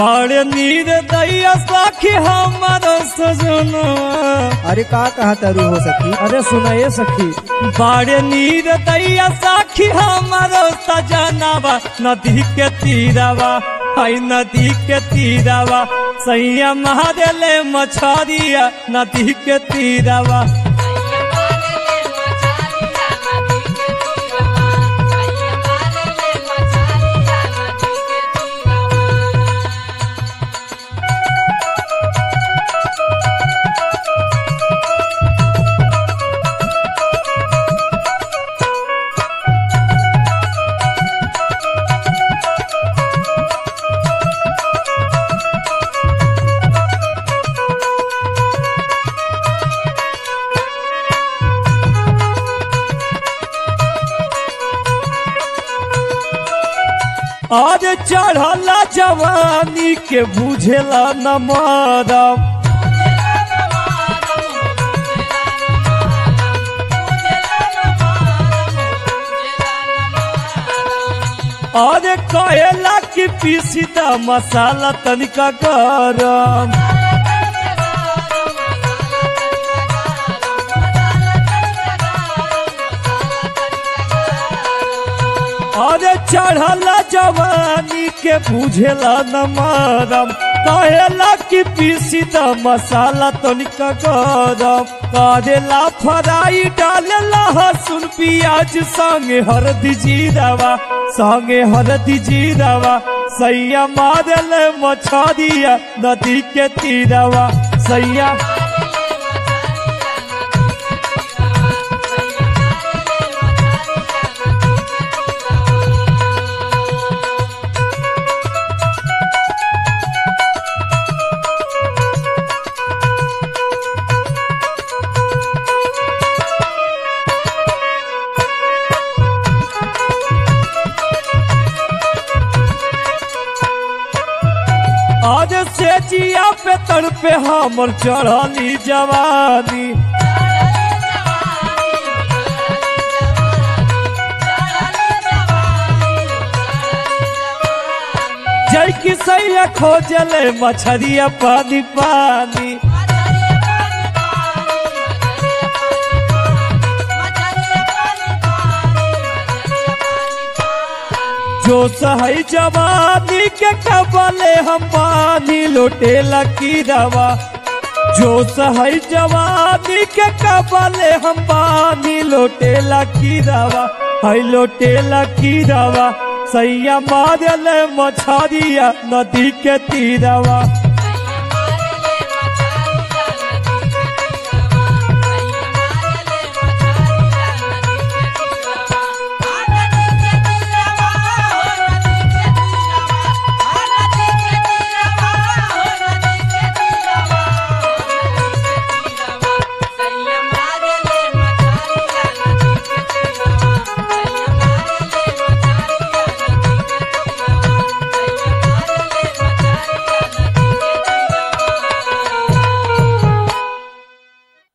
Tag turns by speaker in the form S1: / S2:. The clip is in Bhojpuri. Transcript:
S1: बड़े नीर दैया सखी हमारो सजनवा।
S2: अरे का कहा तारू हो सखी।
S1: अरे सुनाइए सखी, बड़े नीर दैया सखी हमारो सजनवा। नदी के तीरवा हाय नदी के तीरवा, सैया मारेले मछरिया नदी के तीरवा। आज चढ़ला जवानी के बुझेला न मरम। अरे कहेला कि पीसी द मसाला तनिका गरम। अरे चढ़ला जवानी के बुझेला न मरम। कहेला कि पीसी द मसाला तनिका गरम। करेला फ्राई डालेला लहसुन प्याज संगे हरदी जीरावा, संगे हरदी जीरावा। सैया मारले मछरिया नदी के तीरवा, सैया आज से जिया पे तड़पे हमर चढ़ली जवानी। जय की सैया खोजले मछरिया पानी पानी। जो सहई जवानी के कबले हम पानी लोटेला की दवा। जो सहई जवानी के कबले हम पानी लोटेला की दवा, है लोटेला की दवा। सैया मारले मछरिया नदी के तीरवा।